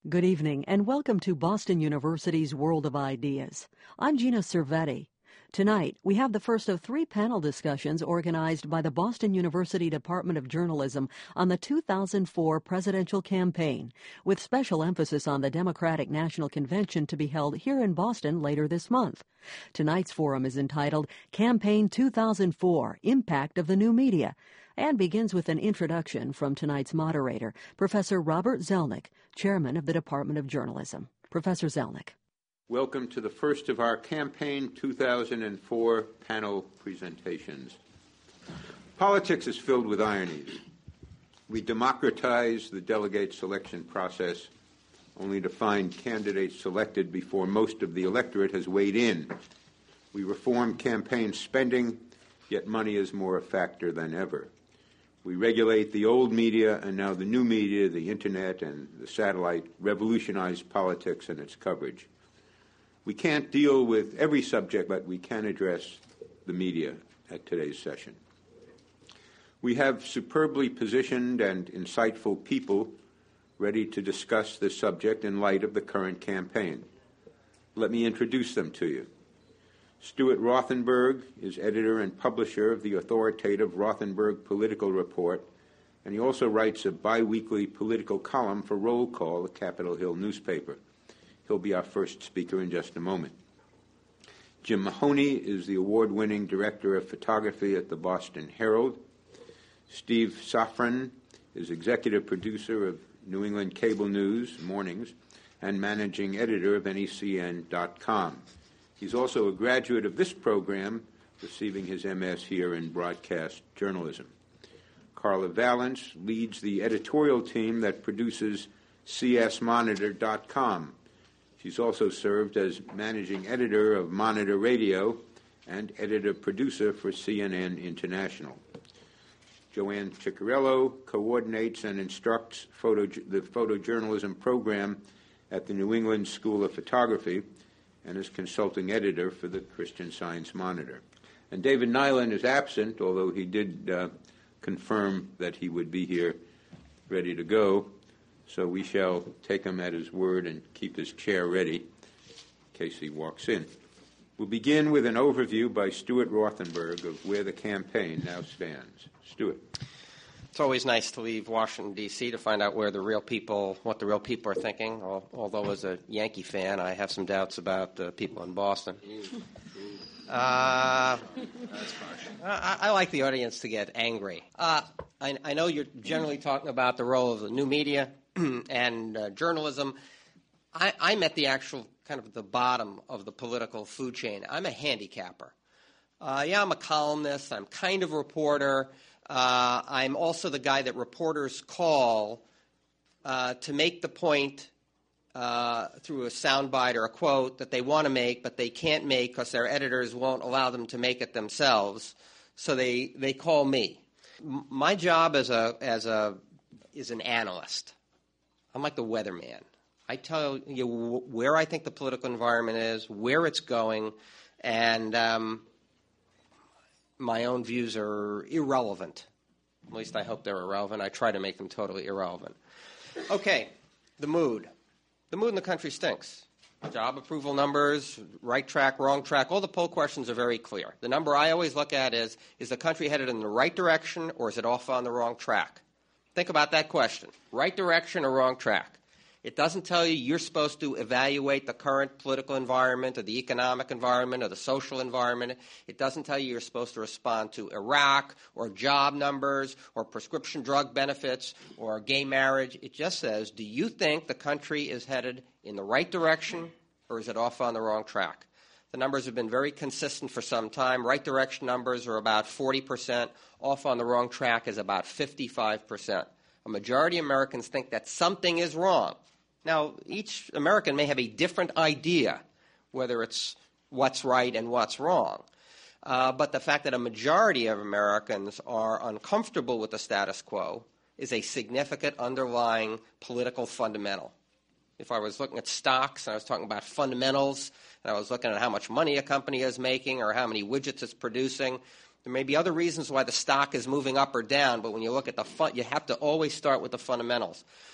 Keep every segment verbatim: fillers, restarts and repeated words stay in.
Good evening and welcome to Boston University's World of Ideas. I'm Gina Cervetti. Tonight, we have the first of three panel discussions organized by the Boston University Department of Journalism on the two thousand four presidential campaign, with special emphasis on the Democratic National Convention to be held here in Boston later this month. Tonight's forum is entitled Campaign two thousand four, Impact of the New Media, and begins with an introduction from tonight's moderator, Professor Robert Zelnick, Chairman of the Department of Journalism. Professor Zelnick. Welcome to the first of our Campaign two thousand four panel presentations. Politics is filled with ironies. We democratize the delegate selection process only to find candidates selected before most of the electorate has weighed in. We reform campaign spending, yet money is more a factor than ever. We regulate the old media, and now the new media, the internet and the satellite, revolutionize politics and its coverage. We can't deal with every subject, but we can address the media at today's session. We have superbly positioned and insightful people ready to discuss this subject in light of the current campaign. Let me introduce them to you. Stuart Rothenberg is editor and publisher of the authoritative Rothenberg Political Report, and he also writes a biweekly political column for Roll Call, the Capitol Hill newspaper. He'll be our first speaker in just a moment. Jim Mahoney is the award-winning director of photography at the Boston Herald. Steve Safran is executive producer of New England Cable News Mornings and managing editor of N E C N dot com. He's also a graduate of this program, receiving his M S here in broadcast journalism. Carla Valance leads the editorial team that produces C S Monitor dot com. She's also served as managing editor of Monitor Radio and editor-producer for C N N International. Joanne Ciccarello coordinates and instructs photo, the photojournalism program at the New England School of Photography and is consulting editor for the Christian Science Monitor. And David Nyland is absent, although he did uh, confirm that he would be here ready to go. So we shall take him at his word and keep his chair ready in case he walks in. We'll begin with an overview by Stuart Rothenberg of where the campaign now stands. Stuart. It's always nice to leave Washington, D C to find out where the real people, what the real people are thinking. Although as a Yankee fan, I have some doubts about the people in Boston. Uh, That's harsh. I, I like the audience to get angry. Uh, I, I know you're generally talking about the role of the new media and uh, journalism. I, I'm at the actual kind of the bottom of the political food chain. I'm a handicapper. Uh, yeah, I'm a columnist. I'm kind of a reporter. Uh, I'm also the guy that reporters call uh, to make the point uh, through a soundbite or a quote that they want to make, but they can't make because their editors won't allow them to make it themselves. So they, they call me. M- my job as a as a is an analyst. I'm like the weatherman. I tell you where I think the political environment is, where it's going, and um, my own views are irrelevant. At least I hope they're irrelevant. I try to make them totally irrelevant. Okay, the mood. The mood in the country stinks. Job approval numbers, right track, wrong track, all the poll questions are very clear. The number I always look at is, is the country headed in the right direction or is it off on the wrong track? Think about that question. Right direction or wrong track? It doesn't tell you you're supposed to evaluate the current political environment or the economic environment or the social environment. It doesn't tell you you're supposed to respond to Iraq or job numbers or prescription drug benefits or gay marriage. It just says, do you think the country is headed in the right direction or is it off on the wrong track? The numbers have been very consistent for some time. Right direction numbers are about forty percent. Off on the wrong track is about fifty-five percent. A majority of Americans think that something is wrong. Now, each American may have a different idea whether it's what's right and what's wrong. Uh, but the fact that a majority of Americans are uncomfortable with the status quo is a significant underlying political fundamental. If I was looking at stocks and I was talking about fundamentals and I was looking at how much money a company is making or how many widgets it's producing, there may be other reasons why the stock is moving up or down, but when you look at the fun, you have to always start with the fundamentals.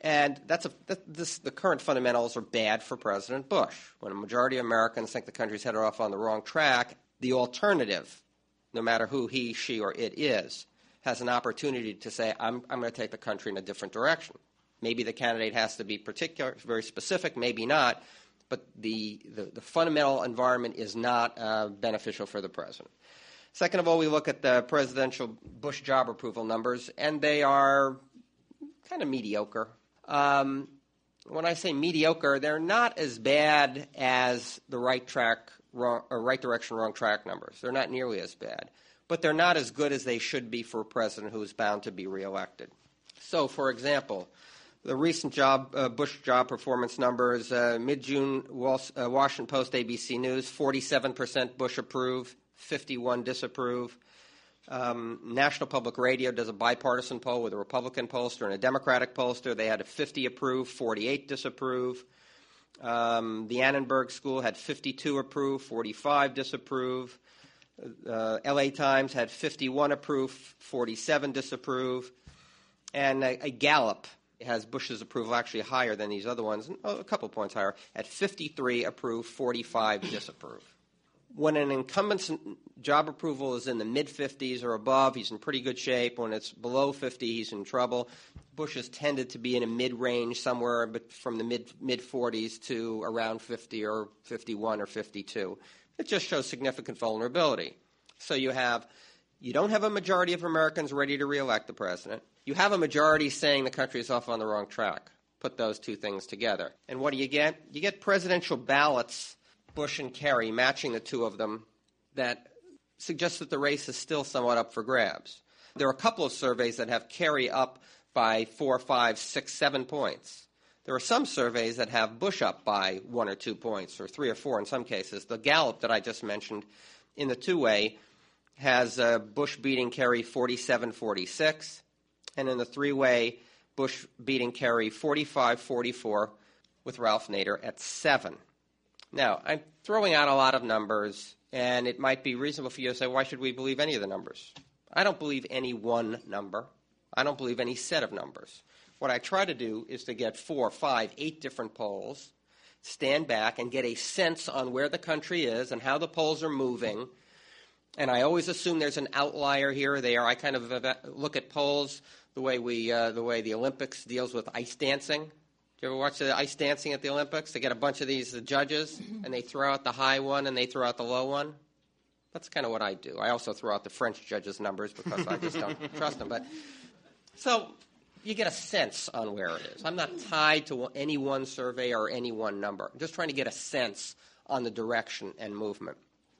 And that's a, that, this, the current fundamentals are bad for President Bush. When a majority of Americans think the country's headed off on the wrong track, the alternative, no matter who he, she, or it is, has an opportunity to say, I'm, I'm going to take the country in a different direction. Maybe the candidate has to be particular, very specific, maybe not, but the, the, the fundamental environment is not uh, beneficial for the president. Second of all, we look at the presidential Bush job approval numbers, and they are kind of mediocre. Um, when I say mediocre, they're not as bad as the right track, wrong, or right direction, wrong track numbers. They're not nearly as bad. But they're not as good as they should be for a president who is bound to be reelected. So, for example, the recent job, uh, Bush job performance numbers, uh, mid-June, Wall, uh, Washington Post, A B C News, forty-seven percent Bush approve, fifty-one disapprove. Um, National Public Radio does a bipartisan poll with a Republican pollster and a Democratic pollster. They had a fifty approve, forty-eight disapprove. Um, the Annenberg School had fifty-two approve, forty-five disapprove. Uh, L A Times had fifty-one approve, forty-seven disapprove. And a, a Gallup has Bush's approval actually higher than these other ones, a couple points higher, at fifty-three approve, forty-five disapprove. When an incumbent's job approval is in the mid-fifties or above, he's in pretty good shape. When it's below fifty, he's in trouble. Bush has tended to be in a mid-range, somewhere from the mid, mid-forties to around fifty or fifty-one or fifty-two. It just shows significant vulnerability. So you have, you don't have a majority of Americans ready to reelect the president. You have a majority saying the country is off on the wrong track. Put those two things together. And what do you get? You get presidential ballots, Bush and Kerry, matching the two of them, that suggests that the race is still somewhat up for grabs. There are a couple of surveys that have Kerry up by four, five, six, seven points. There are some surveys that have Bush up by one or two points, or three or four in some cases. The Gallup that I just mentioned in the two-way has uh, Bush beating Kerry forty-seven forty-six, and in the three-way, Bush beating Kerry forty-five forty-four with Ralph Nader at seven. Now, I'm throwing out a lot of numbers, and it might be reasonable for you to say, why should we believe any of the numbers? I don't believe any one number. I don't believe any set of numbers. What I try to do is to get four, five, eight different polls, stand back and get a sense on where the country is and how the polls are moving. And I always assume there's an outlier here or there. I kind of look at polls the way we, uh, the way the Olympics deals with ice dancing. Do you ever watch the ice dancing at the Olympics? They get a bunch of these uh, judges, and they throw out the high one and they throw out the low one. That's kind of what I do. I also throw out the French judges' numbers because I just don't trust them. But so you get a sense on where it is. I'm not tied to any one survey or any one number. I'm just trying to get a sense on the direction and movement.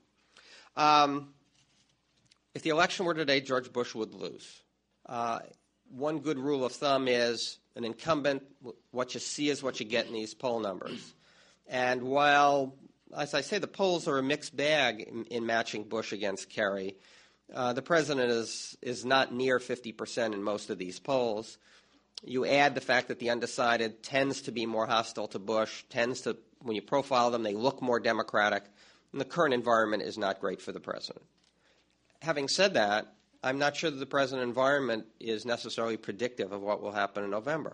Um, if the election were today, George Bush would lose. Uh, one good rule of thumb is an incumbent, what you see is what you get in these poll numbers. And while, as I say, the polls are a mixed bag in, in matching Bush against Kerry, uh, the president is, is not near fifty percent in most of these polls. You add the fact that the undecided tends to be more hostile to Bush, tends to, when you profile them, they look more Democratic, and the current environment is not great for the president. Having said that, I'm not sure that the present environment is necessarily predictive of what will happen in November.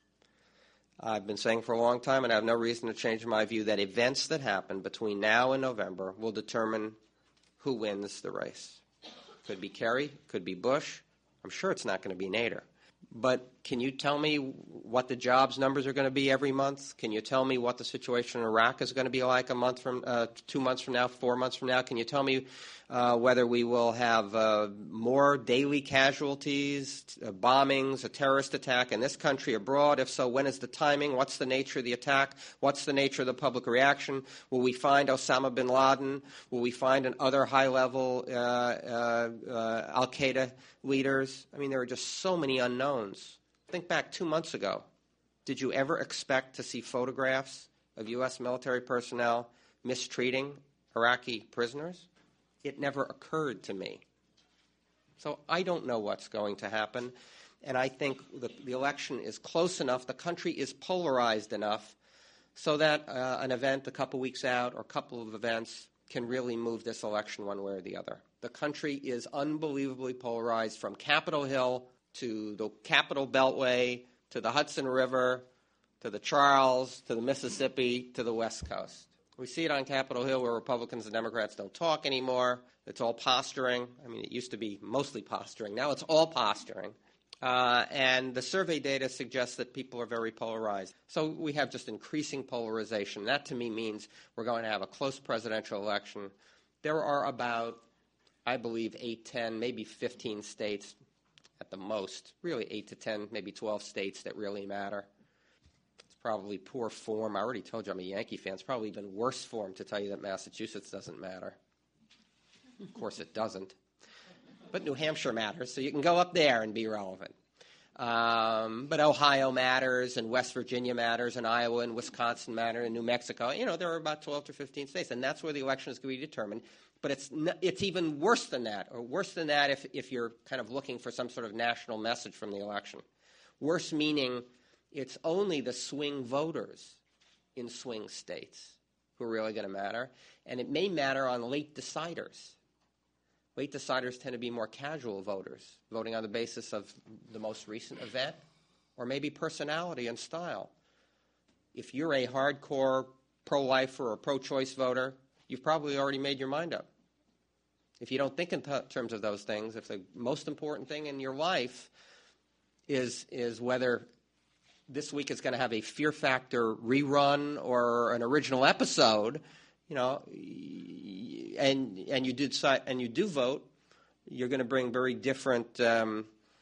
I've been saying for a long time, and I have no reason to change my view, that events that happen between now and November will determine who wins the race. Could be Kerry, could be Bush. I'm sure it's not going to be Nader. But can you tell me what the jobs numbers are going to be every month? Can you tell me what the situation in Iraq is going to be like a month from, uh, two months from now, four months from now? Can you tell me uh, whether we will have uh, more daily casualties, uh, bombings, a terrorist attack in this country, abroad? If so, when is the timing? What's the nature of the attack? What's the nature of the public reaction? Will we find Osama bin Laden? Will we find other high-level uh, uh, uh, al-Qaeda leaders? I mean, there are just so many unknowns. Think back two months ago. Did you ever expect to see photographs of U S military personnel mistreating Iraqi prisoners? It never occurred to me. So I don't know what's going to happen. And I think the, the election is close enough, the country is polarized enough, so that uh, an event a couple weeks out or a couple of events can really move this election one way or the other. The country is unbelievably polarized from Capitol Hill to the Capitol Beltway to the Hudson River, to the Charles, to the Mississippi, to the West Coast. We see it on Capitol Hill where Republicans and Democrats don't talk anymore. It's all posturing. I mean, it used to be mostly posturing. Now it's all posturing. Uh, and the survey data suggests that people are very polarized. So we have just increasing polarization. That, to me, means we're going to have a close presidential election. There are about, I believe, eight, ten, maybe fifteen states at the most, really eight to ten, maybe twelve states that really matter. It's probably poor form. I already told you I'm a Yankee fan. It's probably even worse form to tell you that Massachusetts doesn't matter. Of course it doesn't. But New Hampshire matters, so you can go up there and be relevant. Um, but Ohio matters, and West Virginia matters, and Iowa and Wisconsin matter, and New Mexico. You know, there are about twelve to fifteen states, and that's where the election is going to be determined. But it's n- it's even worse than that, or worse than that if, if you're kind of looking for some sort of national message from the election. Worse meaning it's only the swing voters in swing states who are really going to matter, and it may matter on late deciders. Late deciders tend to be more casual voters, voting on the basis of the most recent event or maybe personality and style. If you're a hardcore pro-lifer or pro-choice voter, you've probably already made your mind up. If you don't think in t- terms of those things, if the most important thing in your life is, is whether this week is going to have a Fear Factor rerun or an original episode, you know, and and you do decide, and you do vote, you're going to bring very different um,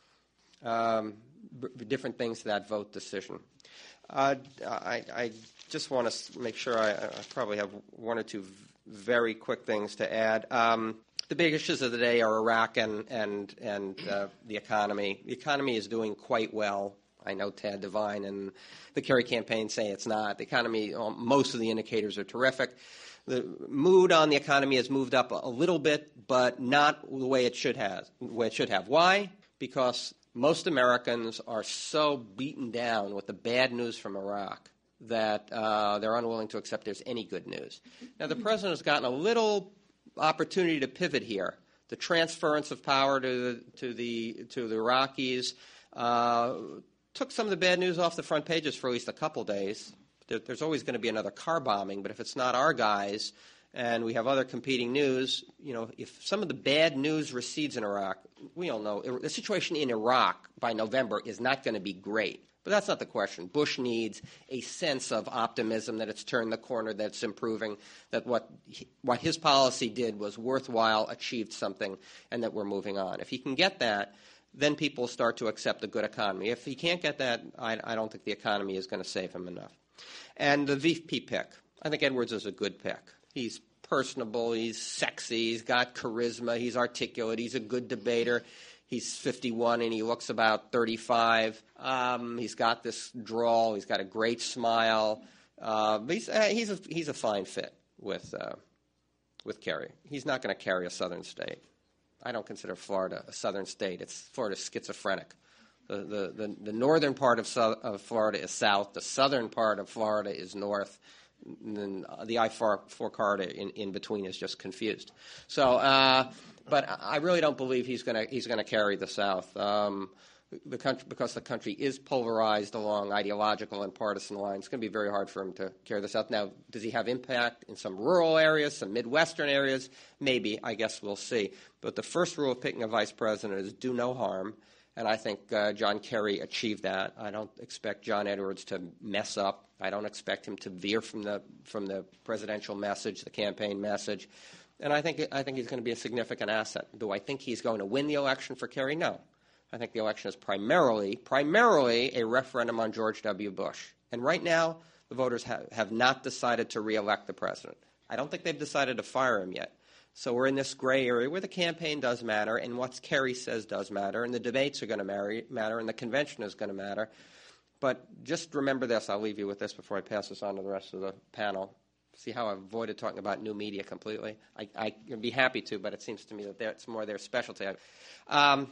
um, b- different things to that vote decision. Uh, I, I just want to make sure I, I probably have one or two v- very quick things to add. Um, the big issues of the day are Iraq and and and uh, the economy. The economy is doing quite well. I know Tad Devine and the Kerry campaign say it's not. The economy, most of the indicators are terrific. The mood on the economy has moved up a little bit, but not the way it should have. The way it should have. Why? Because most Americans are so beaten down with the bad news from Iraq that uh, they're unwilling to accept there's any good news. Now, the president has gotten a little opportunity to pivot here. The transference of power to the to the to the Iraqis uh, took some of the bad news off the front pages for at least a couple days. There's always going to be another car bombing, but if it's not our guys and we have other competing news, you know, if some of the bad news recedes in Iraq, we all know the situation in Iraq by November is not going to be great. But that's not the question. Bush needs a sense of optimism that it's turned the corner, that it's improving, that what he, what his policy did was worthwhile, achieved something, and that we're moving on. If he can get that, then people start to accept a good economy. If he can't get that, I, I don't think the economy is going to save him enough. And the V P pick, I think Edwards is a good pick. He's personable, he's sexy, he's got charisma, he's articulate, he's a good debater. He's fifty-one and he looks about thirty-five. Um, he's got this drawl, he's got a great smile. Uh, but he's, uh, he's, a, he's a fine fit with, uh, with Kerry. He's not going to carry a southern state. I don't consider Florida a southern state. It's Florida's schizophrenic. The, the, the, the northern part of, so, of Florida is south. The southern part of Florida is north. And then the I four corridor in, in between is just confused. So, uh, but I really don't believe he's going to he's going to carry the South. Um, the country, because the country is polarized along ideological and partisan lines, it's going to be very hard for him to carry the South. Now, does he have impact in some rural areas, some Midwestern areas? Maybe. I guess we'll see. But the first rule of picking a vice president is do no harm. And I think uh, John Kerry achieved that. I don't expect John Edwards to mess up. I don't expect him to veer from the from the presidential message, the campaign message. And I think I think he's going to be a significant asset. Do I think he's going to win the election for Kerry? No. I think the election is primarily primarily a referendum on George W. Bush. And right now, the voters have, have not decided to reelect the president. I don't think they've decided to fire him yet. So we're in this gray area where the campaign does matter and what Kerry says does matter, and the debates are going to matter, and the convention is going to matter. But just remember this. I'll leave you with this before I pass this on to the rest of the panel. See how I've avoided talking about new media completely? I, I would be happy to, but it seems to me that it's more their specialty. Um,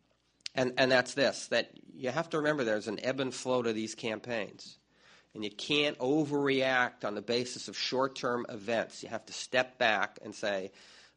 and, and that's this, that you have to remember there's an ebb and flow to these campaigns. And you can't overreact on the basis of short-term events. You have to step back and say,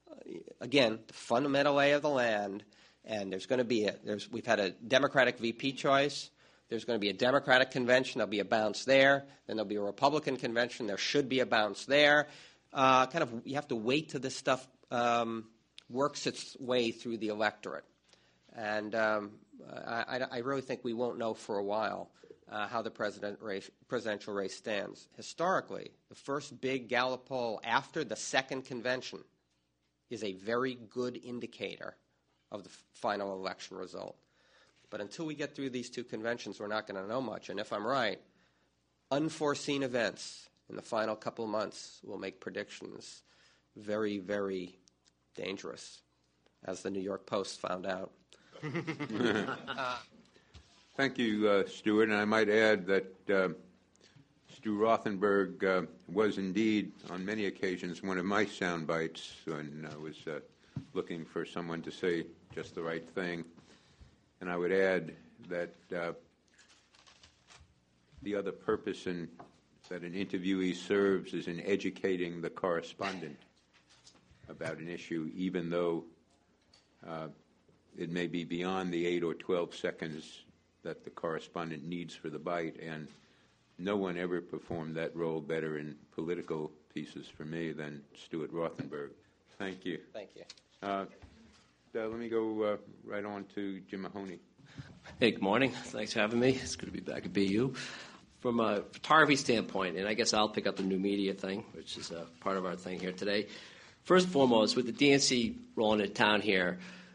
again, the fundamental lay of the land, and there's going to be a, there's, we've had a Democratic V P choice. there's going to be a Democratic convention. There'll be a bounce there. Then there'll be a Republican convention. There should be a bounce there. Uh, kind of, you have to wait till this stuff um, works its way through the electorate. And um, I, I really think we won't know for a while uh, how the president race, presidential race stands. Historically, the first big Gallup poll after the second convention is a very good indicator of the f- final election result. But until we get through these two conventions, we're not going to know much. And if I'm right, unforeseen events in the final couple of months will make predictions very, very dangerous, as the New York Post found out. uh, Thank you, uh, Stuart. And I might add that uh, Stu Rothenberg uh, was indeed, on many occasions, one of my sound bites when I was uh, looking for someone to say just the right thing. And I would add that uh, the other purpose in, that an interviewee serves is in educating the correspondent about an issue, even though uh, it may be beyond the eight or twelve seconds that the correspondent needs for the bite. And no one ever performed that role better in political pieces for me than Stuart Rothenberg. Thank you. Thank you. Uh, uh, let me go uh, right on to Jim Mahoney. Hey, good morning. Thanks for having me. It's good to be back at B U. From a photography standpoint, and I guess I'll pick up the new media thing, which is a part of our thing here today. First and foremost, with the D N C rolling into town here,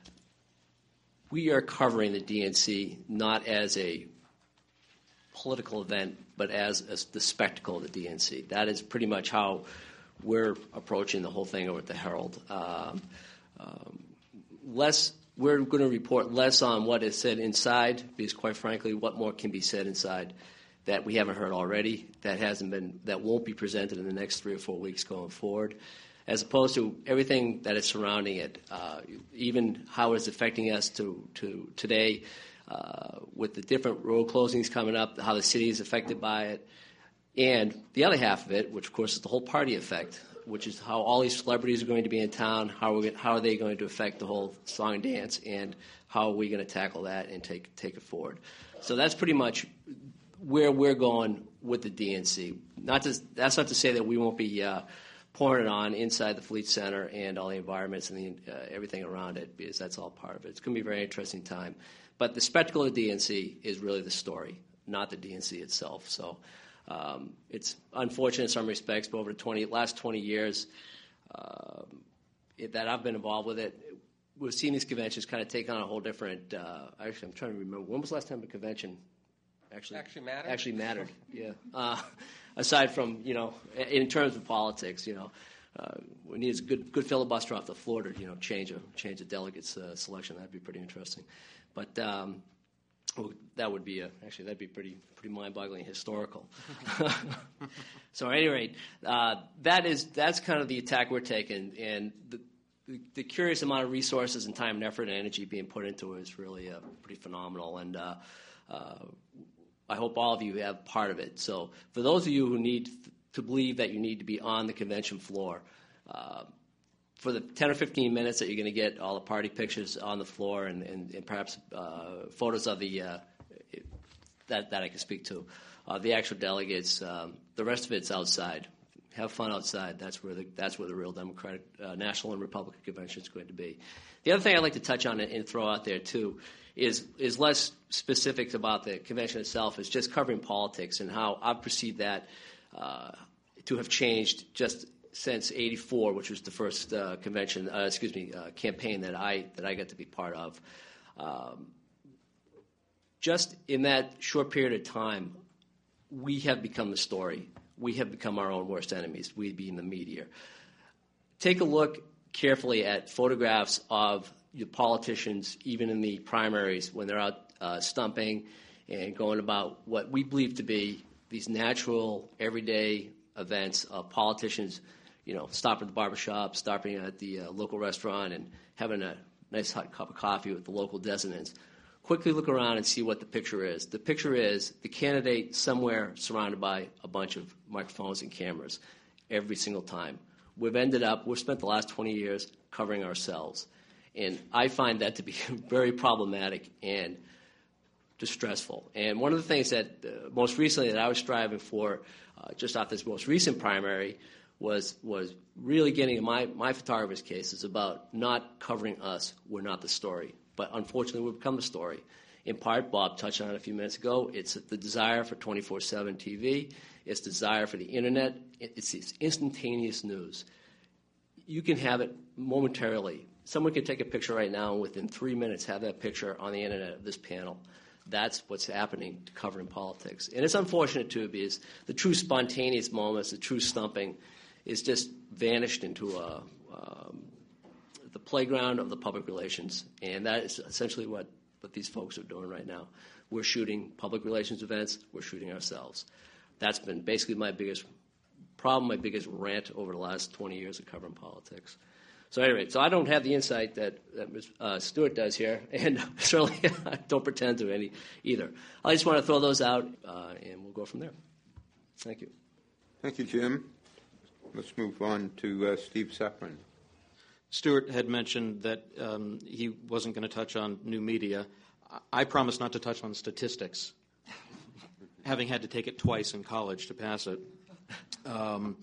we are covering the D N C not as a political event, but as, as the spectacle of the D N C. That is pretty much how we're approaching the whole thing over at the Herald. Um, um, less, we're going to report less on what is said inside, because quite frankly, what more can be said inside that we haven't heard already, that hasn't been, that won't be presented in the next three or four weeks going forward, as opposed to everything that is surrounding it, uh, even how it's affecting us to, to today, uh, with the different road closings coming up, how the city is affected by it, and the other half of it, which of course is the whole party effect, which is how all these celebrities are going to be in town, how are, we, how are they going to affect the whole song and dance, and how are we going to tackle that and take take it forward. So that's pretty much where we're going with the D N C. Not to, that's not to say that we won't be uh, pouring it on inside the Fleet Center and all the environments and the, uh, everything around it, because that's all part of it. It's going to be a very interesting time. But the spectacle of the D N C is really the story, not the D N C itself. So um, it's unfortunate in some respects, but over the twenty, last twenty years uh, it, that I've been involved with it, we've seen these conventions kind of take on a whole different uh, – actually, I'm trying to remember. When was the last time a convention – Actually, actually mattered. Actually mattered, yeah. Uh, aside from, you know, in terms of politics, you know, uh, we need a good good filibuster off the floor to, you know, change a change the delegates uh, selection. That'd be pretty interesting. But um, well, that would be a, actually that'd be pretty pretty mind-boggling historical. So at any rate, uh, that is that's kind of the attack we're taking, and the, the the curious amount of resources and time and effort and energy being put into it is really uh, pretty phenomenal. And uh, uh, I hope all of you have part of it. So for those of you who need to believe that you need to be on the convention floor, uh, for the ten or fifteen minutes that you're going to get all the party pictures on the floor and, and, and perhaps uh, photos of the uh, that, that I can speak to, uh, the actual delegates, um, the rest of it's outside. Have fun outside. That's where the, that's where the real Democratic, uh, National and Republican convention is going to be. The other thing I'd like to touch on and, and throw out there, too, is is less specifics about the convention itself. Is just covering politics and how I've perceived that uh, to have changed just since eighty-four, which was the first uh, convention, uh, excuse me, uh, campaign that I that I got to be part of. Um, just in that short period of time, we have become the story. We have become our own worst enemies, we being the media. Take a look carefully at photographs of the politicians, even in the primaries, when they're out uh, stumping and going about what we believe to be these natural, everyday events of politicians, you know, stopping at the barbershop, stopping at the uh, local restaurant, and having a nice hot cup of coffee with the local designants. Quickly look around and see what the picture is. The picture is the candidate somewhere surrounded by a bunch of microphones and cameras every single time. We've ended up, we've spent the last twenty years covering ourselves. And I find that to be very problematic. And distressful. And one of the things that uh, most recently that I was striving for, uh, just off this most recent primary, was was really getting in my, my photographer's case is about not covering us. We're not the story. But unfortunately, we've become the story. In part, Bob touched on it a few minutes ago, it's the desire for twenty-four seven T V. It's desire for the Internet. It's, it's instantaneous news. You can have it momentarily. Someone can take a picture right now and within three minutes have that picture on the Internet of this panel. That's what's happening to covering politics. And it's unfortunate, too, because the true spontaneous moments, the true stumping, is just vanished into a, um, the playground of the public relations. And that is essentially what, what these folks are doing right now. We're shooting public relations events. We're shooting ourselves. That's been basically my biggest problem, my biggest rant over the last twenty years of covering politics. So anyway, so I don't have the insight that, that Miz Uh, Stewart does here, and certainly I don't pretend to any either. I just want to throw those out, uh, and we'll go from there. Thank you. Thank you, Jim. Let's move on to uh, Steve Safran. Stewart had mentioned that um, he wasn't going to touch on new media. I promise not to touch on statistics, having had to take it twice in college to pass it. Um,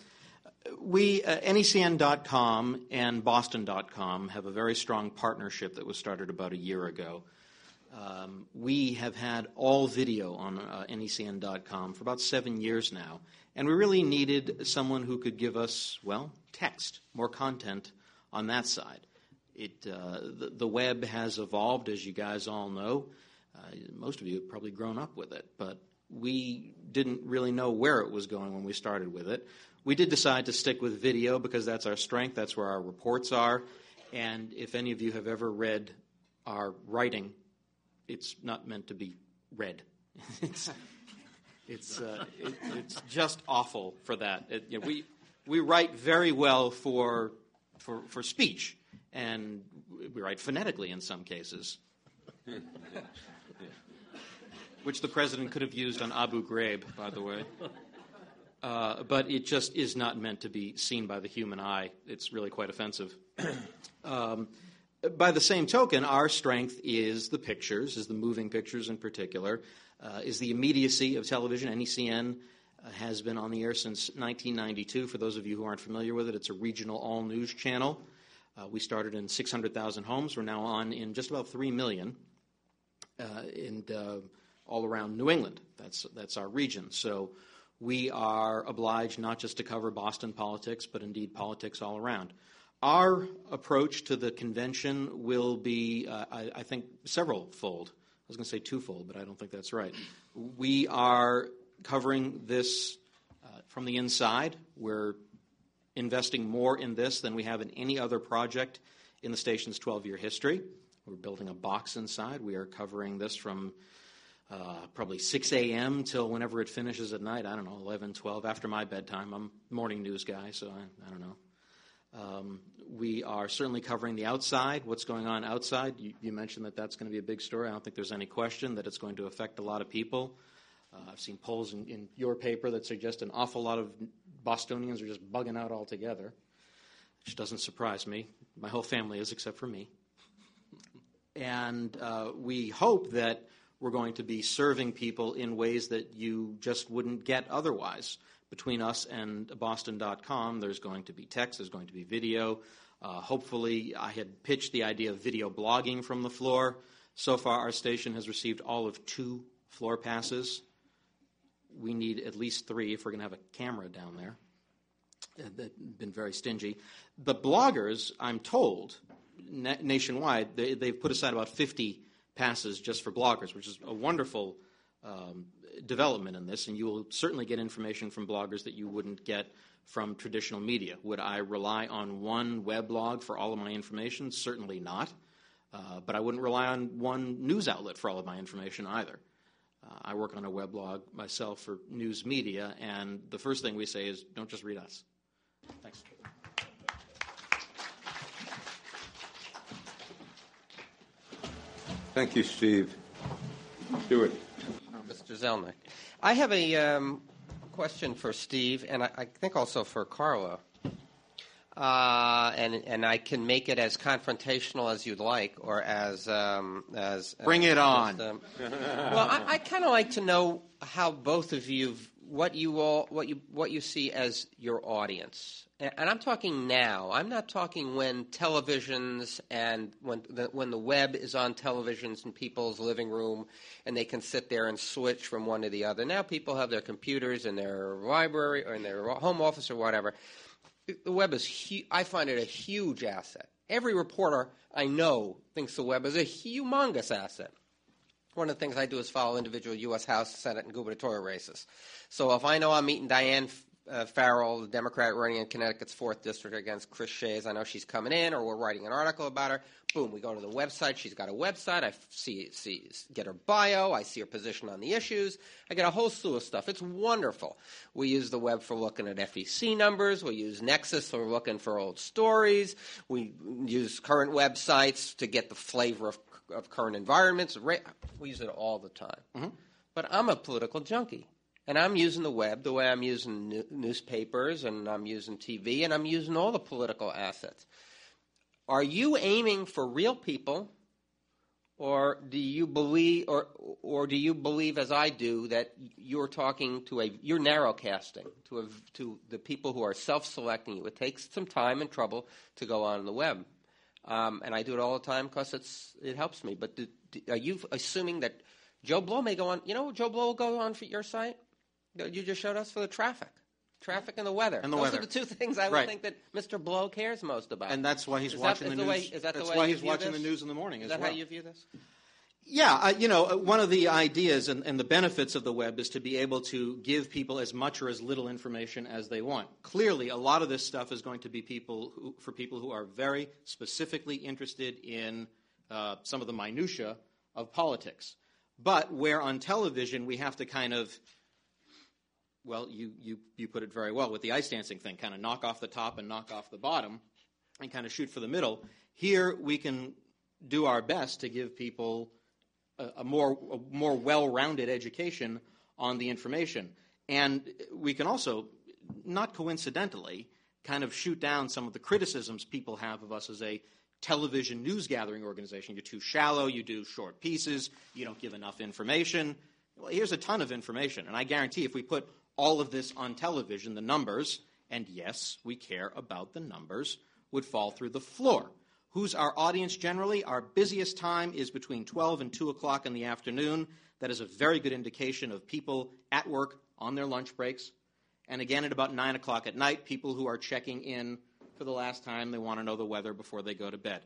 we, uh, N E C N dot com and Boston dot com have a very strong partnership that was started about a year ago. Um, we have had all video on uh, N E C N dot com for about seven years now, and we really needed someone who could give us, well, text, more content on that side. It, uh, the, the web has evolved, as you guys all know. Uh, most of you have probably grown up with it, but we didn't really know where it was going when we started with it. We did decide to stick with video because that's our strength, that's where our reports are, and if any of you have ever read our writing, it's not meant to be read. it's it's, uh, it, it's just awful for that. It, you know, we we write very well for for for speech, and we write phonetically in some cases, which the president could have used on Abu Ghraib, by the way. Uh, but it just is not meant to be seen by the human eye. It's really quite offensive. um, by the same token, our strength is the pictures, is the moving pictures in particular, uh, is the immediacy of television. N E C N uh, has been on the air since nineteen ninety-two. For those of you who aren't familiar with it, it's a regional all-news channel. Uh, we started in six hundred thousand homes. We're now on in just about three million uh, and uh, all around New England. That's, that's our region. So we are obliged not just to cover Boston politics, but indeed politics all around. Our approach to the convention will be, uh, I, I think, several-fold. I was going to say two-fold, but I don't think that's right. We are covering this uh, from the inside. We're investing more in this than we have in any other project in the station's twelve-year history. We're building a box inside. We are covering this from Uh, probably six a.m. till whenever it finishes at night. I don't know, eleven, twelve, after my bedtime. I'm a morning news guy, so I, I don't know. Um, we are certainly covering the outside, what's going on outside. You, you mentioned that that's going to be a big story. I don't think there's any question that it's going to affect a lot of people. Uh, I've seen polls in, in your paper that suggest an awful lot of Bostonians are just bugging out altogether, which doesn't surprise me. My whole family is, except for me. And uh, we hope that we're going to be serving people in ways that you just wouldn't get otherwise. Between us and Boston dot com, there's going to be text, there's going to be video. Uh, hopefully, I had pitched the idea of video blogging from the floor. So far, our station has received all of two floor passes. We need at least three if we're going to have a camera down there. Uh, they've been very stingy. The bloggers, I'm told, na- nationwide, they, they've put aside about fifty passes just for bloggers, which is a wonderful um, development in this, and you will certainly get information from bloggers that you wouldn't get from traditional media. Would I rely on one weblog for all of my information? Certainly not. Uh, but I wouldn't rely on one news outlet for all of my information either. Uh, I work on a weblog myself for news media, and the first thing we say is, don't just read us. Thanks. Thank you, Steve. Stewart. Mister Zelnick. I have a um, question for Steve, and I, I think also for Carla. Uh, and and I can make it as confrontational as you'd like, or as um, as bring as, it on. As, um, well, I, I kind of like to know how both of you, what you all, what you what you see as your audience, and, and I'm talking now. I'm not talking when televisions and when the, when the web is on televisions in people's living room, and they can sit there and switch from one to the other. Now people have their computers in their library or in their home office or whatever. The web is, hu- I find it a huge asset. Every reporter I know thinks the web is a humongous asset. One of the things I do is follow individual U S House, Senate, and gubernatorial races. So if I know I'm meeting Diane uh, Farrell, the Democrat running in Connecticut's fourth District against Chris Shays, I know she's coming in, or we're writing an article about her. Boom, we go to the website. She's got a website. I see, see, get her bio. I see her position on the issues. I get a whole slew of stuff. It's wonderful. We use the web for looking at F E C numbers. We use Nexus for looking for old stories. We use current websites to get the flavor of, of current environments. We use it all the time. Mm-hmm. But I'm a political junkie. And I'm using the web the way I'm using new- newspapers, and I'm using T V, and I'm using all the political assets. Are you aiming for real people, or do you believe, or or do you believe, as I do, that you're talking to a you're narrowcasting to a, to the people who are self-selecting you? It takes some time and trouble to go on the web, um, and I do it all the time because it's it helps me. But do, do, are you assuming that Joe Blow may go on? You know, Joe Blow will go on for your site. You just showed us for the traffic. Traffic and the weather. And the Those weather. are the two things I would Right. think that Mister Blow cares most about. And that's why he's is watching that, the is news. the way, is that that's the way why you he's view watching this? the news in the morning Is as that well. how you view this? Yeah, uh, you know, one of the ideas and, and the benefits of the web is to be able to give people as much or as little information as they want. Clearly, a lot of this stuff is going to be people who, for people who are very specifically interested in uh, some of the minutia of politics. But where on television we have to kind of, well, you, you, you put it very well with the ice dancing thing, kind of knock off the top and knock off the bottom and kind of shoot for the middle. Here we can do our best to give people a, a more a more well-rounded education on the information. And we can also, not coincidentally, kind of shoot down some of the criticisms people have of us as a television news gathering organization. You're too shallow, you do short pieces, you don't give enough information. Well, here's a ton of information, and I guarantee if we put all of this on television, the numbers, and yes, we care about the numbers, would fall through the floor. Who's our audience generally? Our busiest time is between twelve and two o'clock in the afternoon. That is a very good indication of people at work on their lunch breaks. And again, at about nine o'clock at night, people who are checking in for the last time. They want to know the weather before they go to bed.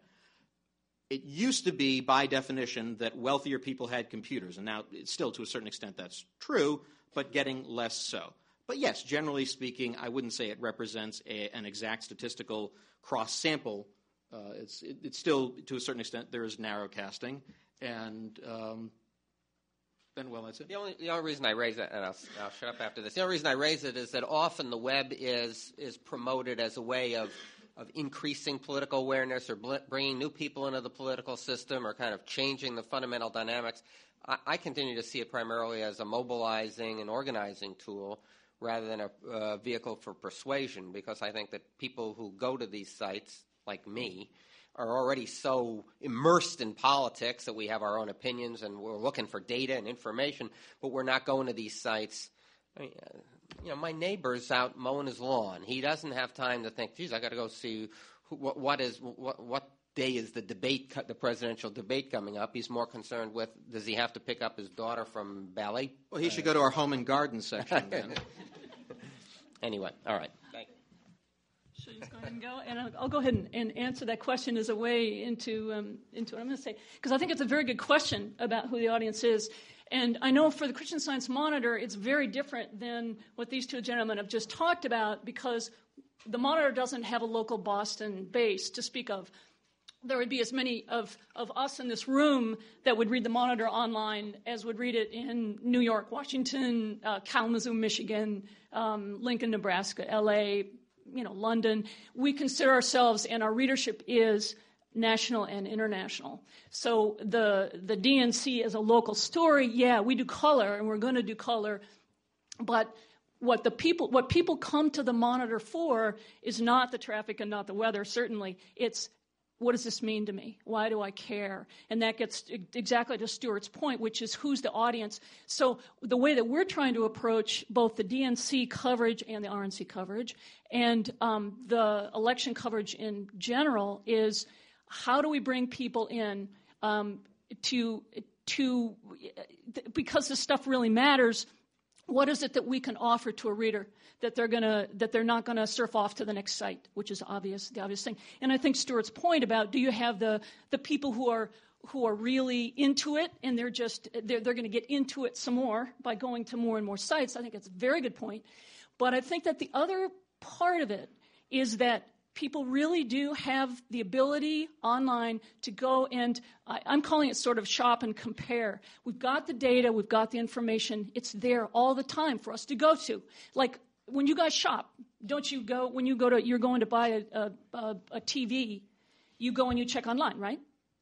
It used to be, by definition, that wealthier people had computers, and now it's still, to a certain extent, that's true, but getting less so. But yes, generally speaking, I wouldn't say it represents a, an exact statistical cross-sample. Uh, it's, it, it's still, to a certain extent, there is narrow casting, and um, then, well, that's it. The only, the only reason I raise it, and I'll, I'll shut up after this, the only reason I raise it is that often the web is is promoted as a way of of increasing political awareness or bl- bringing new people into the political system or kind of changing the fundamental dynamics. I, I continue to see it primarily as a mobilizing and organizing tool rather than a uh, vehicle for persuasion, because I think that people who go to these sites, like me, are already so immersed in politics that we have our own opinions and we're looking for data and information, but we're not going to these sites. I mean, uh, you know, my neighbor's out mowing his lawn. He doesn't have time to think, geez, I got to go see who, what, what is what, what day is the debate, the presidential debate coming up. He's more concerned with, does he have to pick up his daughter from ballet? Well, he uh, should go to our home and garden section then. Anyway, all right. Thank you. Should I just go ahead and go? And I'll, I'll go ahead and, and answer that question as a way into um, into what I'm going to say, because I think it's a very good question about who the audience is. And I know for the Christian Science Monitor, it's very different than what these two gentlemen have just talked about, because the Monitor doesn't have a local Boston base to speak of. There would be as many of, of us in this room that would read the Monitor online as would read it in New York, Washington, uh, Kalamazoo, Michigan, um, Lincoln, Nebraska, L A, you know, London. We consider ourselves, and our readership is national and international. So the the D N C is a local story. Yeah, we do color, and we're going to do color, but what the people what people come to the Monitor for is not the traffic and not the weather. Certainly, it's what does this mean to me? Why do I care? And that gets exactly to Stuart's point, which is who's the audience. So the way that we're trying to approach both the D N C coverage and the R N C coverage and um, the election coverage in general is how do we bring people in um, to to because this stuff really matters. What is it that we can offer to a reader that they're gonna that they're not gonna surf off to the next site, which is obvious, the obvious thing. And I think Stuart's point about do you have the the people who are who are really into it and they're just they're they're going to get into it some more by going to more and more sites. I think it's a very good point. But I think that the other part of it is that people really do have the ability online to go and, I, I'm calling it sort of shop and compare. We've got the data, we've got the information, it's there all the time for us to go to. Like when you guys shop, don't you go, when you go to, you're going to buy a, a, a, a T V, you go and you check online, right?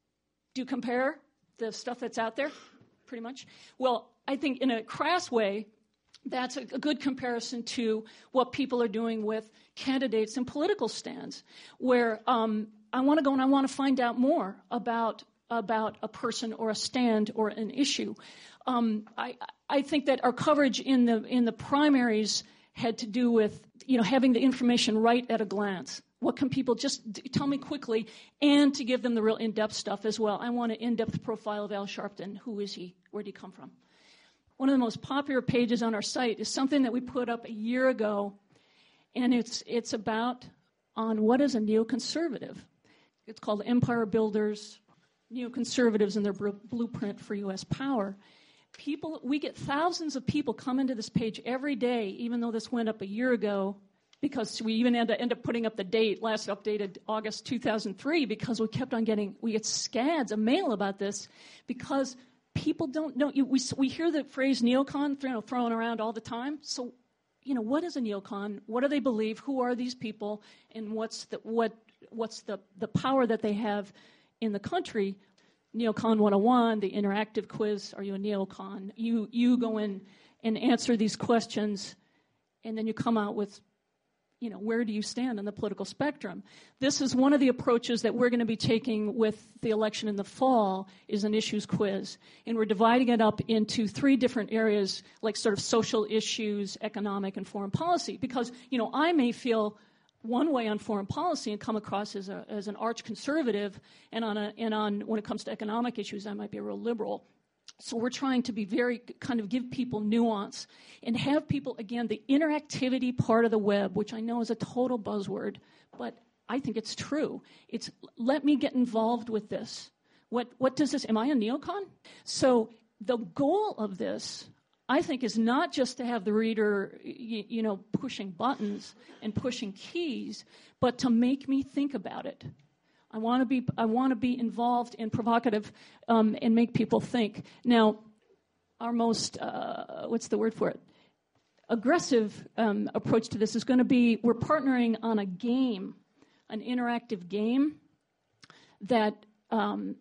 Do you compare the stuff that's out there, pretty much? Well, I think in a crass way, that's a, a good comparison to what people are doing with candidates and political stands, where um, I want to go and I want to find out more about about a person or a stand or an issue. Um, I I think that our coverage in the in the primaries had to do with you know having the information right at a glance. What can people just tell me quickly, and to give them the real in-depth stuff as well. I want an in-depth profile of Al Sharpton. Who is he? Where did he come from? One of the most popular pages on our site is something that we put up a year ago, and it's it's about on what is a neoconservative. It's called Empire Builders, Neoconservatives and Their Blueprint for U S Power. People, we get thousands of people come into this page every day, even though this went up a year ago, because we even end up, end up putting up the date, last updated August two thousand three, because we kept on getting, we get scads of mail about this, because people don't know. You, we, we hear the phrase neocon thrown, thrown around all the time. So, you know, what is a neocon? What do they believe? Who are these people? And what's the what what's the, the power that they have in the country? Neocon one oh one, the interactive quiz. Are you a neocon? You you go in and answer these questions, and then you come out with, you know, where do you stand on the political spectrum? This is one of the approaches that we're going to be taking with the election in the fall, is an issues quiz. And we're dividing it up into three different areas, like sort of social issues, economic, and foreign policy. Because, you know, I may feel one way on foreign policy and come across as, a, as an arch conservative, and on, a, and on when it comes to economic issues, I might be a real liberal. So we're trying to be very, kind of give people nuance and have people, again, the interactivity part of the web, which I know is a total buzzword, but I think it's true. It's let me get involved with this. What what does this, am I a neocon? So the goal of this, I think, is not just to have the reader, you, you know, pushing buttons and pushing keys, but to make me think about it. I want to be I want to be involved and provocative um, and make people think. Now, our most, uh, what's the word for it? Aggressive um, approach to this is going to be, we're partnering on a game, an interactive game that um,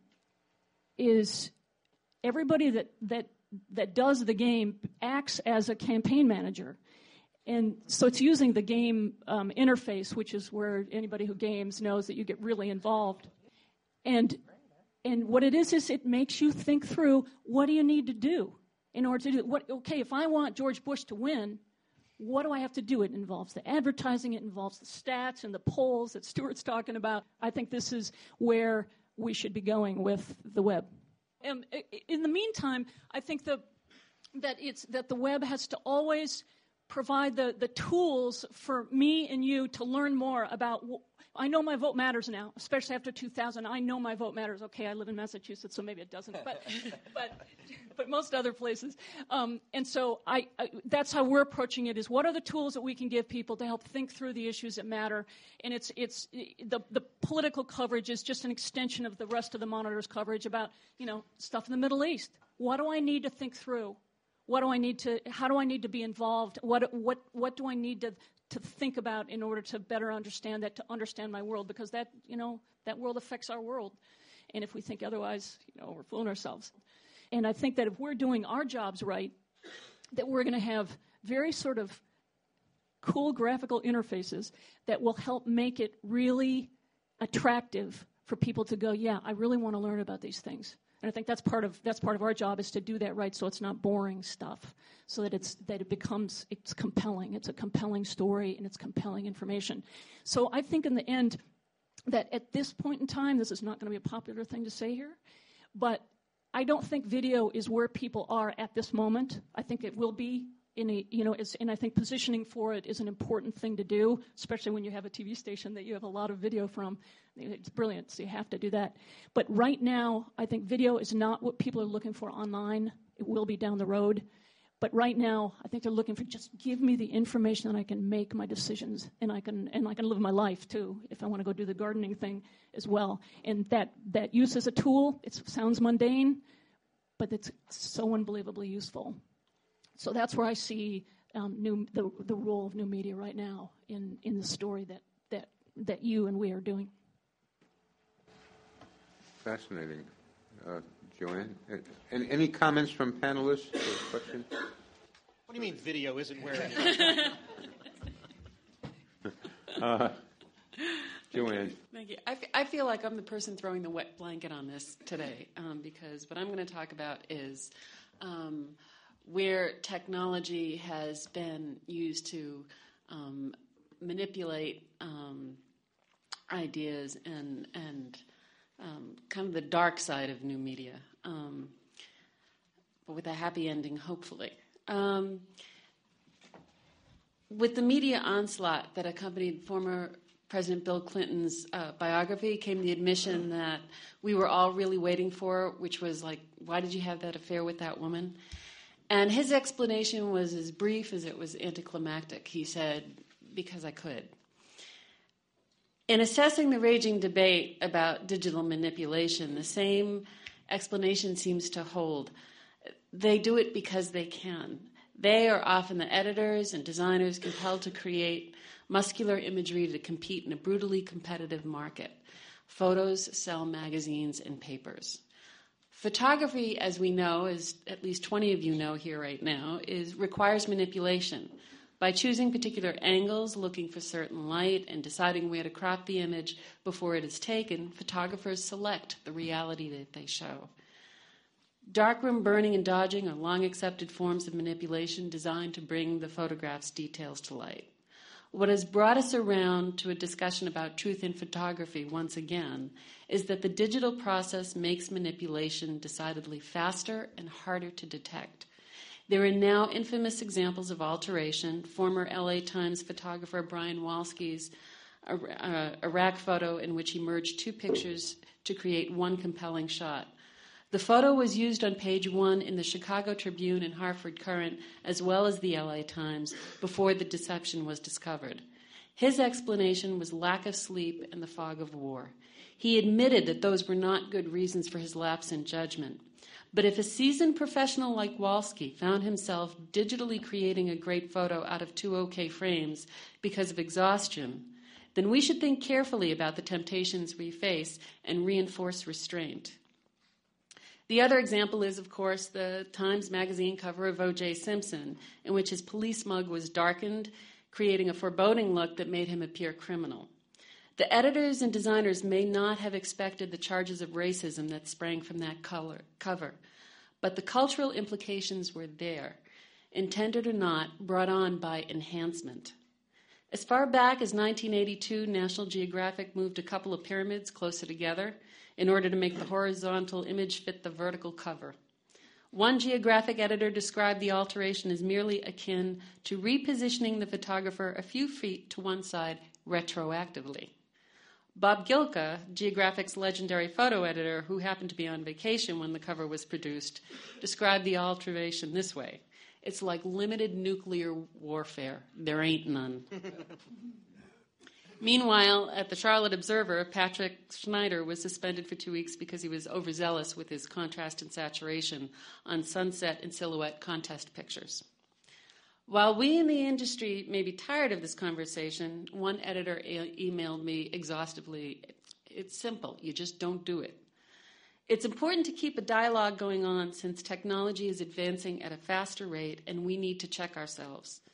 is everybody that, that, that does the game acts as a campaign manager. And so it's using the game um, interface, which is where anybody who games knows that you get really involved. And and what it is is it makes you think through, what do you need to do in order to do what? Okay, if I want George Bush to win, what do I have to do? It involves the advertising, it involves the stats and the polls that Stuart's talking about. I think this is where we should be going with the web. And in the meantime, I think the, that it's that the web has to always provide the, the tools for me and you to learn more about. I know my vote matters now, especially after two thousand. I know my vote matters. Okay, I live in Massachusetts, so maybe it doesn't, but but but most other places. Um, and so I, I that's how we're approaching it: is what are the tools that we can give people to help think through the issues that matter? And it's it's the the political coverage is just an extension of the rest of the Monitor's coverage about, you know, stuff in the Middle East. What do I need to think through? What do I need to, how do I need to be involved? What, what, what do I need to, to think about in order to better understand that, to understand my world? Because that, you know, that world affects our world. And if we think otherwise, you know, we're fooling ourselves. And I think that if we're doing our jobs right, that we're going to have very sort of cool graphical interfaces that will help make it really attractive for people to go, yeah, I really want to learn about these things. And I think that's part of that's part of our job, is to do that right, so it's not boring stuff, so that it's that it becomes it's compelling. It's a compelling story and it's compelling information. So I think in the end that at this point in time, this is not going to be a popular thing to say here, but I don't think video is where people are at this moment. I think it will be in a, you know, it's, and I think positioning for it is an important thing to do, especially when you have a T V station that you have a lot of video from. It's brilliant, so you have to do that. But right now, I think video is not what people are looking for online. It will be down the road. But right now, I think they're looking for, just give me the information that I can make my decisions, and I can and I can live my life too, if I want to go do the gardening thing as well. And that, that use as a tool, it sounds mundane, but it's so unbelievably useful. So that's where I see um, new, the, the role of new media right now in, in the story that, that, that you and we are doing. Fascinating. Uh, Joanne? And any comments from panelists or questions? What do you mean video isn't where it is? uh, Joanne. Thank you. I, f- I feel like I'm the person throwing the wet blanket on this today, um, because what I'm going to talk about is um, where technology has been used to um, manipulate um, ideas and and um, kind of the dark side of new media, um, but with a happy ending, hopefully. Um, with the media onslaught that accompanied former President Bill Clinton's uh, biography came the admission that we were all really waiting for, which was like, why did you have that affair with that woman? And his explanation was as brief as it was anticlimactic. He said, because I could. In assessing the raging debate about digital manipulation, the same explanation seems to hold. They do it because they can. They are often the editors and designers compelled to create muscular imagery to compete in a brutally competitive market. Photos sell magazines and papers. Photography, as we know, as at least twenty of you know here right now, is requires manipulation. By choosing particular angles, looking for certain light, and deciding where to crop the image before it is taken, photographers select the reality that they show. Darkroom burning and dodging are long-accepted forms of manipulation designed to bring the photograph's details to light. What has brought us around to a discussion about truth in photography once again is that the digital process makes manipulation decidedly faster and harder to detect. There are now infamous examples of alteration. Former L A Times photographer Brian Walsky's uh, Iraq photo in which he merged two pictures to create one compelling shot. The photo was used on page one in the Chicago Tribune and Hartford Courant, as well as the L A Times, before the deception was discovered. His explanation was lack of sleep and the fog of war. He admitted that those were not good reasons for his lapse in judgment. But if a seasoned professional like Walsky found himself digitally creating a great photo out of two okay frames because of exhaustion, then we should think carefully about the temptations we face and reinforce restraint. The other example is, of course, the Times Magazine cover of O J Simpson, in which his police mug was darkened, creating a foreboding look that made him appear criminal. The editors and designers may not have expected the charges of racism that sprang from that color, cover, but the cultural implications were there, intended or not, brought on by enhancement. As far back as nineteen eighty-two, National Geographic moved a couple of pyramids closer together in order to make the horizontal image fit the vertical cover. One geographic editor described the alteration as merely akin to repositioning the photographer a few feet to one side retroactively. Bob Gilka, Geographic's legendary photo editor, who happened to be on vacation when the cover was produced, described the alteration this way. It's like limited nuclear warfare. There ain't none. Meanwhile, at the Charlotte Observer, Patrick Schneider was suspended for two weeks because he was overzealous with his contrast and saturation on sunset and silhouette contest pictures. While we in the industry may be tired of this conversation, one editor e- emailed me exhaustively, it's simple, you just don't do it. It's important to keep a dialogue going on since technology is advancing at a faster rate and we need to check ourselves.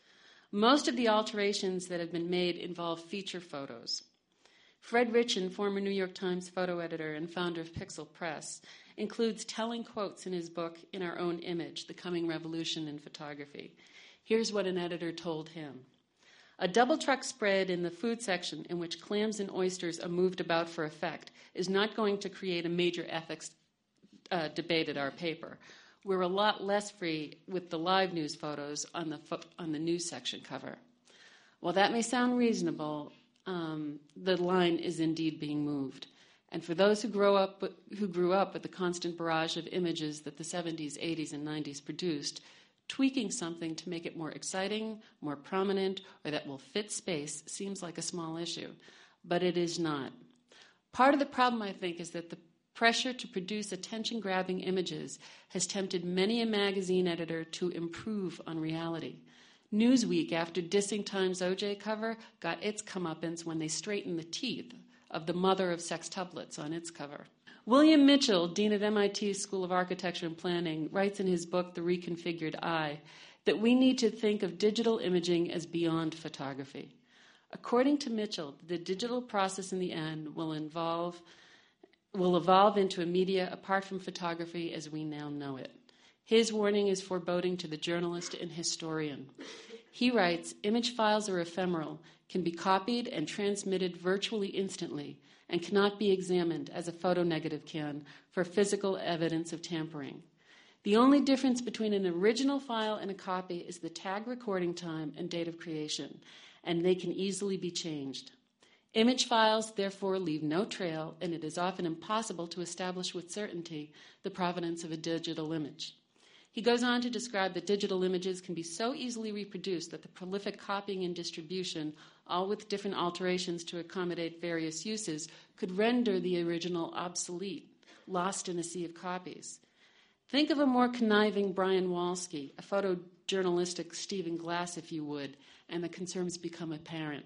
Most of the alterations that have been made involve feature photos. Fred Richin, former New York Times photo editor and founder of Pixel Press, includes telling quotes in his book, In Our Own Image, The Coming Revolution in Photography. Here's what an editor told him. A double truck spread in the food section in which clams and oysters are moved about for effect is not going to create a major ethics uh, debate at our paper. We're a lot less free with the live news photos on the, fo- on the news section cover. While that may sound reasonable, um, the line is indeed being moved. And for those who grow up who grew up with the constant barrage of images that the seventies, eighties, and nineties produced, tweaking something to make it more exciting, more prominent, or that will fit space seems like a small issue. But it is not. Part of the problem, I think, is that the pressure to produce attention-grabbing images has tempted many a magazine editor to improve on reality. Newsweek, after dissing Time's O J cover, got its comeuppance when they straightened the teeth of the mother of sextuplets on its cover. William Mitchell, dean at M I T School of Architecture and Planning, writes in his book, The Reconfigured Eye, that we need to think of digital imaging as beyond photography. According to Mitchell, the digital process in the end will involve, will evolve into a media apart from photography as we now know it. His warning is foreboding to the journalist and historian. He writes, image files are ephemeral, can be copied and transmitted virtually instantly, and cannot be examined as a photonegative can for physical evidence of tampering. The only difference between an original file and a copy is the tag recording time and date of creation, and they can easily be changed. Image files, therefore, leave no trail, and it is often impossible to establish with certainty the provenance of a digital image. He goes on to describe that digital images can be so easily reproduced that the prolific copying and distribution, all with different alterations to accommodate various uses, could render the original obsolete, lost in a sea of copies. Think of a more conniving Brian Walsky, a photojournalistic Stephen Glass, if you would, and the concerns become apparent.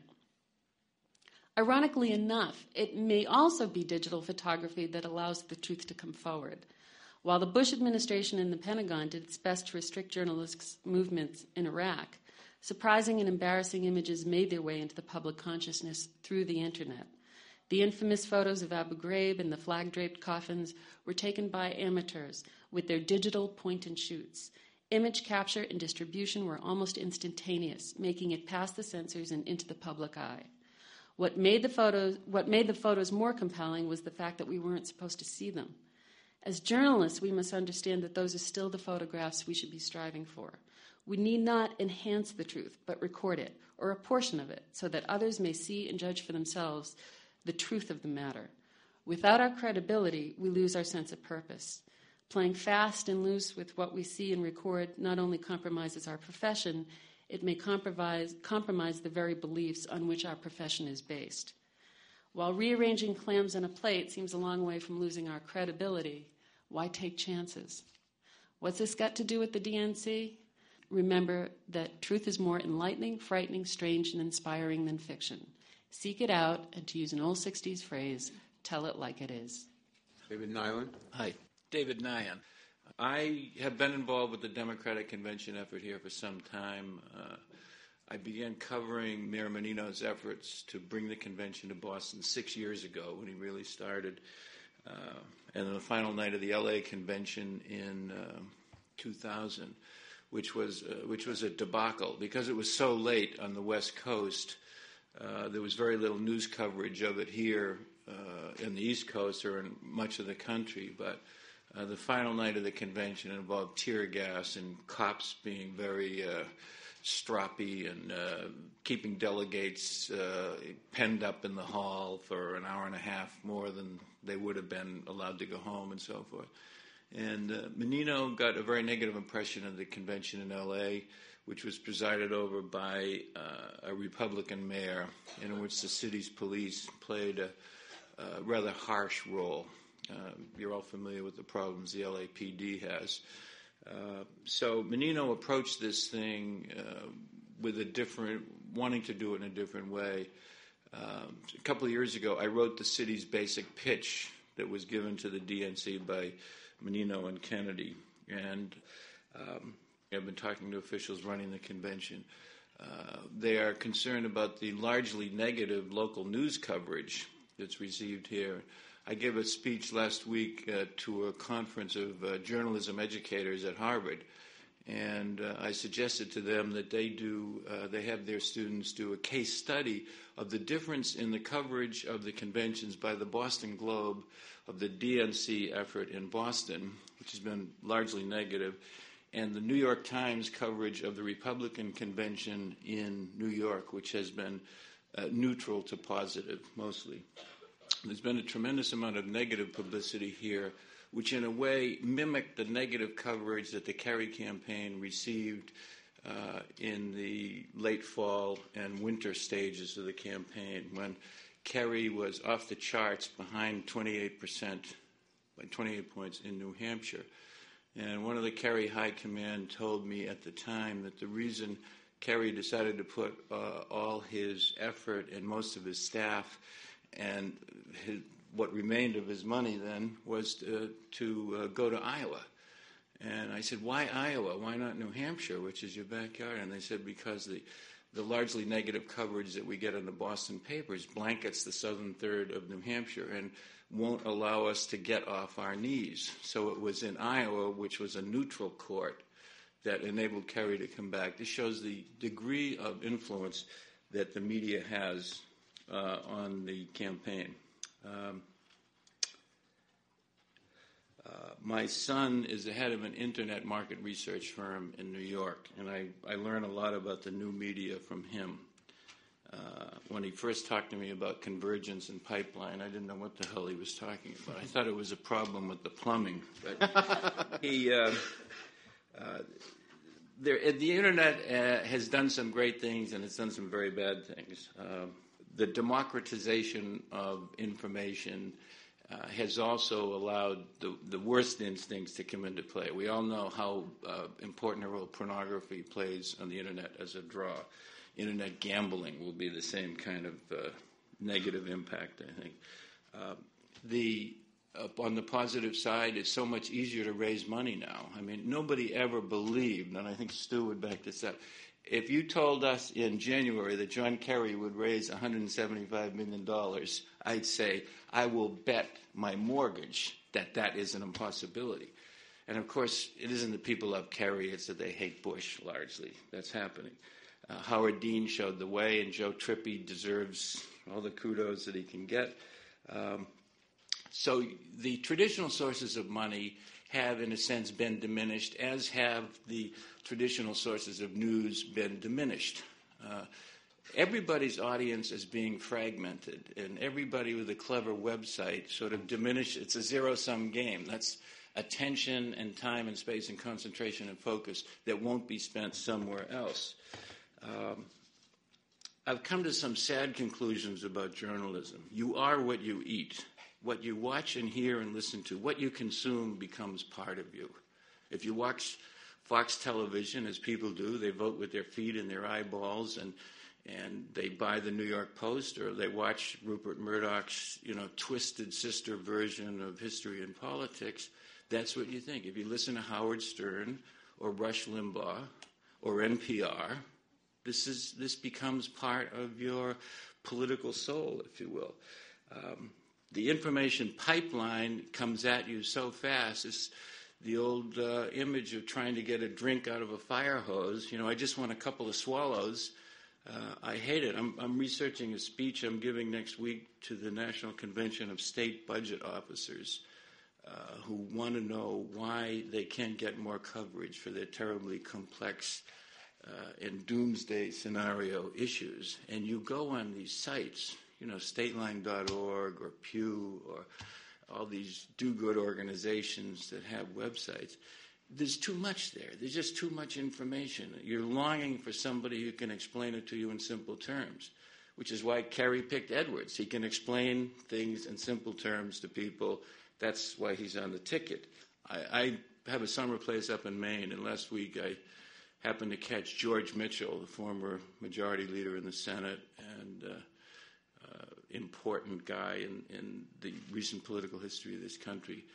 Ironically enough, it may also be digital photography that allows the truth to come forward. While the Bush administration and the Pentagon did its best to restrict journalists' movements in Iraq, surprising and embarrassing images made their way into the public consciousness through the internet. The infamous photos of Abu Ghraib and the flag-draped coffins were taken by amateurs with their digital point-and-shoots. Image capture and distribution were almost instantaneous, making it past the censors and into the public eye. What made the photos, what made the photos more compelling was the fact that we weren't supposed to see them. As journalists, we must understand that those are still the photographs we should be striving for. We need not enhance the truth, but record it, or a portion of it, so that others may see and judge for themselves the truth of the matter. Without our credibility, we lose our sense of purpose. Playing fast and loose with what we see and record not only compromises our profession, it may compromise, compromise the very beliefs on which our profession is based. While rearranging clams on a plate seems a long way from losing our credibility, why take chances? What's this got to do with the D N C? Remember that truth is more enlightening, frightening, strange, and inspiring than fiction. Seek it out, and to use an old sixties phrase, tell it like it is. David Nyland. Hi. David Nyan. I have been involved with the Democratic Convention effort here for some time. Uh, I began covering Mayor Menino's efforts to bring the convention to Boston six years ago when he really started. Uh, and on the final night of the L A convention in uh, two thousand, which was uh, which was a debacle because it was so late on the West Coast. Uh, there was very little news coverage of it here uh, in the East Coast or in much of the country. But uh, the final night of the convention involved tear gas and cops being very uh, stroppy and uh, keeping delegates uh, penned up in the hall for an hour and a half more than they would have been allowed to go home and so forth. And uh, Menino got a very negative impression of the convention in L A, which was presided over by uh, a Republican mayor, in which the city's police played a, a rather harsh role. Uh, you're all familiar with the problems the L A P D has. Uh, so Menino approached this thing uh, with a different, wanting to do it in a different way. Um, a couple of years ago, I wrote the city's basic pitch that was given to the D N C by Menino and Kennedy. And um, I've been talking to officials running the convention. Uh, they are concerned about the largely negative local news coverage that's received here. I gave a speech last week uh, to a conference of uh, journalism educators at Harvard, and uh, I suggested to them that they do, uh, they have their students do a case study of the difference in the coverage of the conventions by the Boston Globe of the D N C effort in Boston, which has been largely negative, and the New York Times coverage of the Republican convention in New York, which has been uh, neutral to positive mostly. There's been a tremendous amount of negative publicity here, which in a way mimicked the negative coverage that the Kerry campaign received uh, in the late fall and winter stages of the campaign, when Kerry was off the charts behind twenty-eight percent, by twenty-eight points in New Hampshire. And one of the Kerry High Command told me at the time that the reason Kerry decided to put uh, all his effort and most of his staff and his, what remained of his money then was to, to uh, go to Iowa. And I said, why Iowa? Why not New Hampshire, which is your backyard? And they said, because the, the largely negative coverage that we get in the Boston papers blankets the southern third of New Hampshire and won't allow us to get off our knees. So it was in Iowa, which was a neutral court, that enabled Kerry to come back. This shows the degree of influence that the media has uh, on the campaign. Um, uh, my son is the head of an internet market research firm in New York, and I, I learn a lot about the new media from him. Uh, when he first talked to me about convergence and pipeline, I didn't know what the hell he was talking about. I thought it was a problem with the plumbing. But he, uh, uh, there, the Internet uh, has done some great things, and it's done some very bad things. Uh, the democratization of information uh, has also allowed the, the worst instincts to come into play. We all know how uh, important a role pornography plays on the Internet as a draw. Internet gambling will be the same kind of uh, negative impact, I think. Uh, the uh, on the positive side, it's so much easier to raise money now. I mean, nobody ever believed, and I think Stu would back this up, if you told us in January that John Kerry would raise one hundred seventy-five million dollars, I'd say, I will bet my mortgage that that is an impossibility. And, of course, it isn't that people love Kerry, it's that they hate Bush, largely. That's happening. Uh, Howard Dean showed the way, and Joe Trippi deserves all the kudos that he can get. Um, so the traditional sources of money have, in a sense, been diminished, as have the traditional sources of news been diminished. Uh, everybody's audience is being fragmented, and everybody with a clever website sort of diminished. It's a zero-sum game. That's attention and time and space and concentration and focus that won't be spent somewhere else. Um, I've come to some sad conclusions about journalism. You are what you eat. What you watch and hear and listen to, what you consume becomes part of you. If you watch Fox television, as people do, they vote with their feet and their eyeballs, and and they buy the New York Post, or they watch Rupert Murdoch's, you know, twisted sister version of history and politics. That's what you think. If you listen to Howard Stern or Rush Limbaugh or N P R, This is this becomes part of your political soul, if you will. Um, the information pipeline comes at you so fast. It's the old uh, image of trying to get a drink out of a fire hose. You know, I just want a couple of swallows. Uh, I hate it. I'm, I'm researching a speech I'm giving next week to the National Convention of State Budget Officers uh, who want to know why they can't get more coverage for their terribly complex Uh, in doomsday scenario issues. And you go on these sites, you know, stateline dot org or Pew or all these do-good organizations that have websites. There's too much there. There's just too much information. You're longing for somebody who can explain it to you in simple terms, which is why Kerry picked Edwards. He can explain things in simple terms to people. That's why he's on the ticket. I, I have a summer place up in Maine, and last week I happened to catch George Mitchell, the former majority leader in the Senate and uh, uh, important guy in, in the recent political history of this country.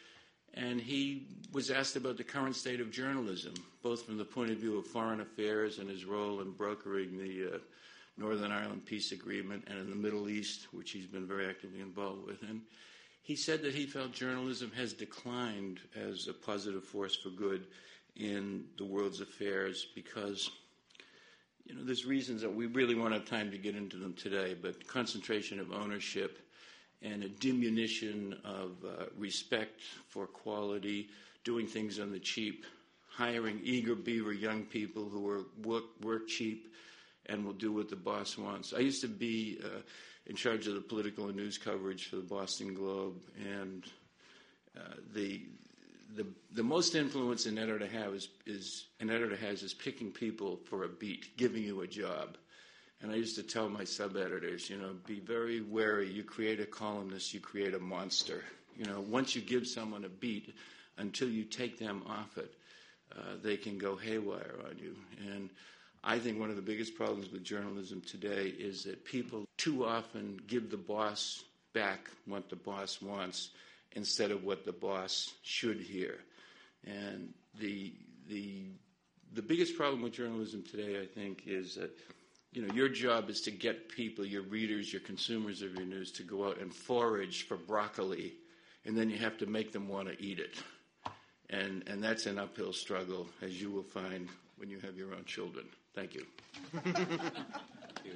and he was asked about the current state of journalism, both from the point of view of foreign affairs and his role in brokering the uh, Northern Ireland Peace Agreement and in the Middle East, which he's been very actively involved with. And he said that he felt journalism has declined as a positive force for good in the world's affairs because, you know, there's reasons that we really won't have time to get into them today, but concentration of ownership and a diminution of uh, respect for quality, doing things on the cheap, hiring eager beaver young people who are work, work cheap and will do what the boss wants. I used to be uh, in charge of the political and news coverage for the Boston Globe, and uh, the, the the most influence an editor have is, is an editor has is picking people for a beat, giving you a job. And I used to tell my sub-editors, you know, be very wary. You create a columnist, you create a monster. You know, once you give someone a beat, until you take them off it, uh, they can go haywire on you. And I think one of the biggest problems with journalism today is that people too often give the boss back what the boss wants instead of what the boss should hear. And the the the biggest problem with journalism today, I think, is that, you know, your job is to get people, your readers, your consumers of your news, to go out and forage for broccoli, and then you have to make them want to eat it. And and that's an uphill struggle, as you will find when you have your own children. Thank you. Thank you.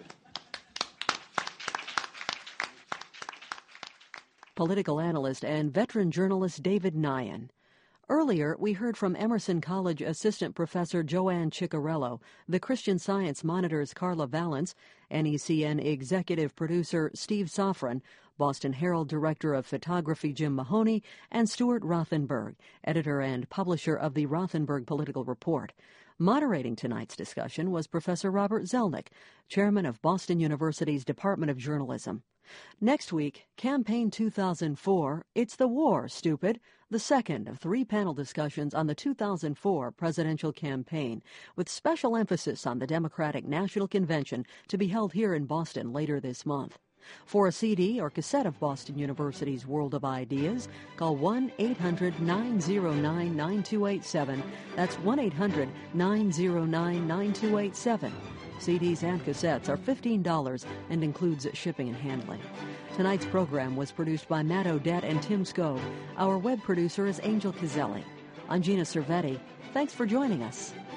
Political analyst and veteran journalist David Nyan. Earlier, we heard from Emerson College Assistant Professor Joanne Ciccarello, the Christian Science Monitor's Carla Valance, N E C N Executive Producer Steve Sofran, Boston Herald Director of Photography Jim Mahoney, and Stuart Rothenberg, editor and publisher of the Rothenberg Political Report. Moderating tonight's discussion was Professor Robert Zelnick, chairman of Boston University's Department of Journalism. Next week, Campaign two thousand four, It's the War, Stupid, the second of three panel discussions on the two thousand four presidential campaign, with special emphasis on the Democratic National Convention to be held here in Boston later this month. For a C D or cassette of Boston University's World of Ideas, call one eight hundred nine oh nine nine two eight seven. That's one eight hundred nine oh nine nine two eight seven. C Ds and cassettes are fifteen dollars and includes shipping and handling. Tonight's program was produced by Matt Odette and Tim Skov. Our web producer is Angel Caselli. I'm Gina Cervetti. Thanks for joining us.